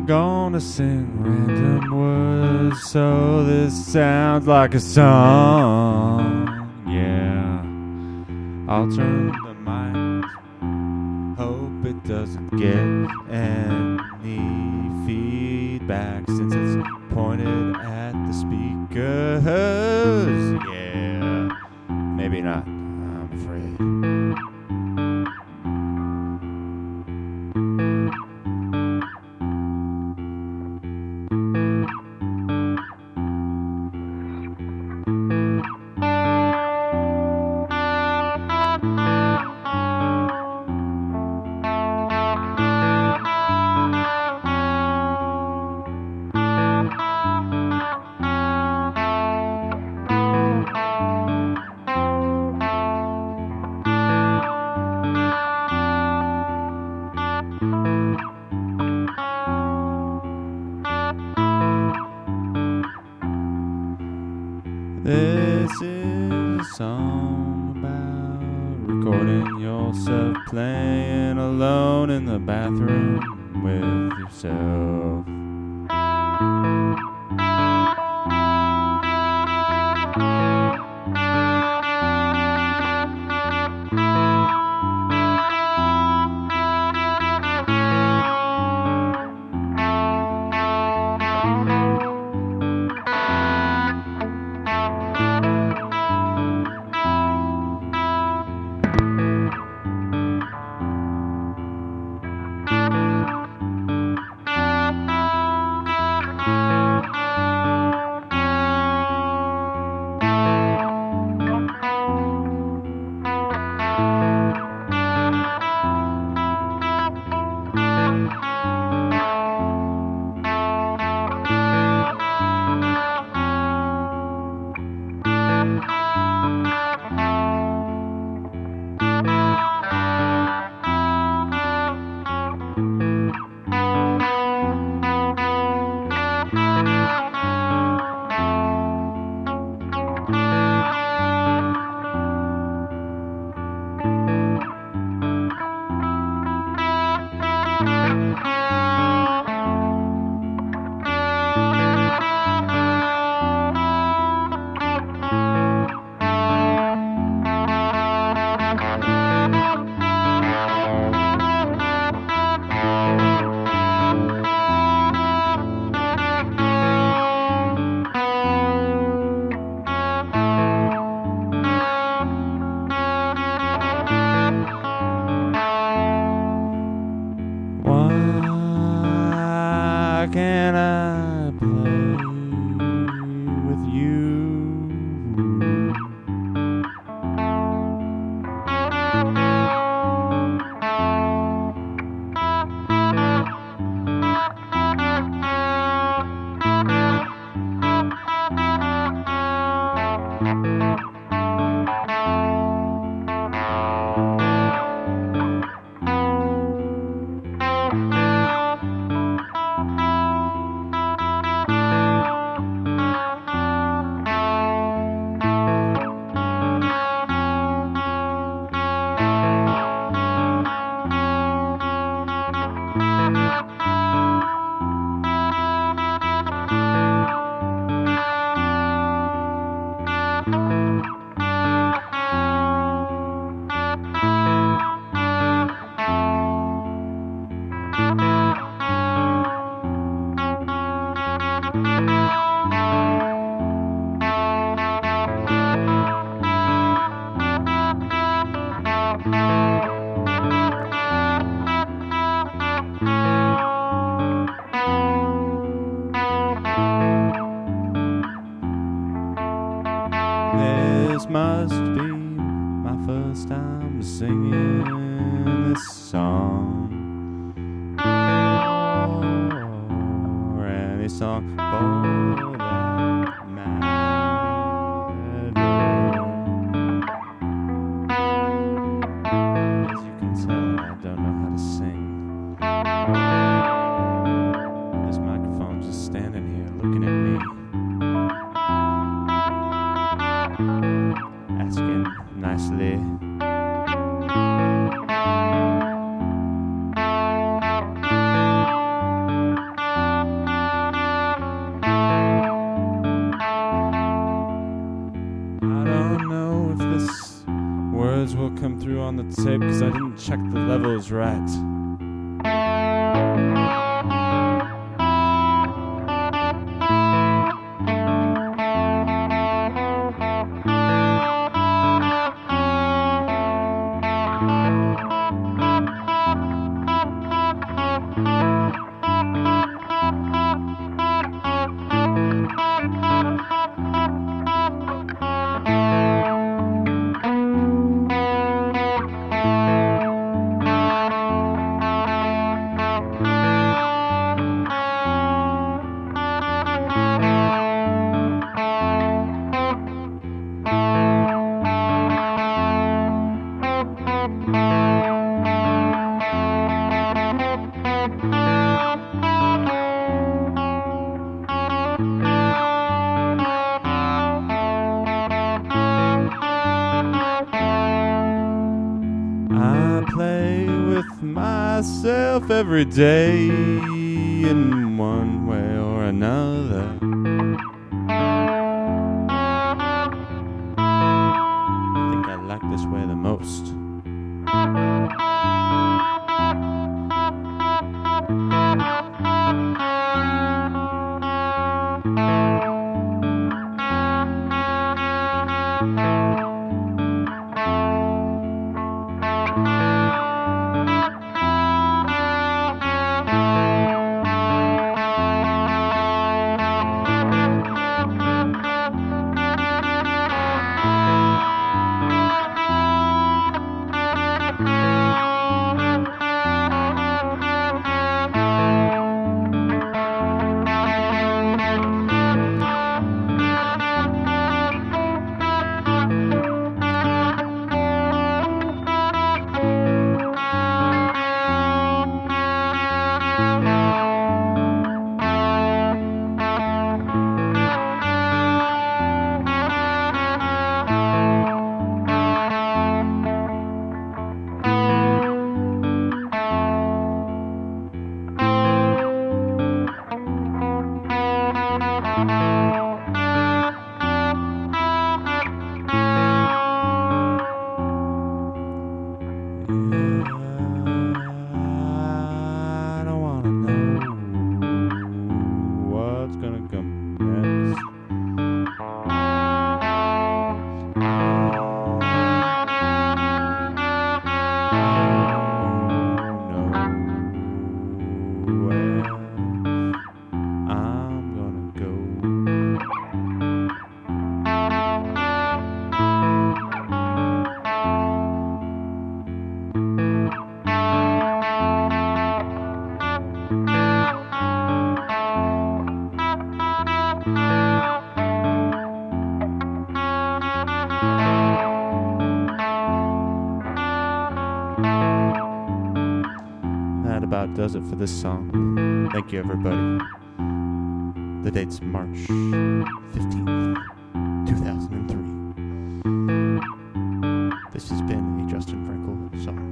gonna sing random words so this sounds like a song. Yeah, I'll turn the mic. Hope it doesn't get any feedback since it's pointed at the speakers. Yeah, maybe not, I'm afraid. This is a song about recording yourself playing alone in the bathroom with yourself. Why can't I play with you? This must be my first time singing this song, or any song for that matter. As you can tell, I don't know how to sing. This microphone's just standing here looking at me, asking nicely. will come through on the tape because I didn't check the levels right. Myself every day in one way or another. I think I like this way the most. About does it for this song. Thank you, everybody. The date's March 15th, 2003. This has been a Justin Frankel song.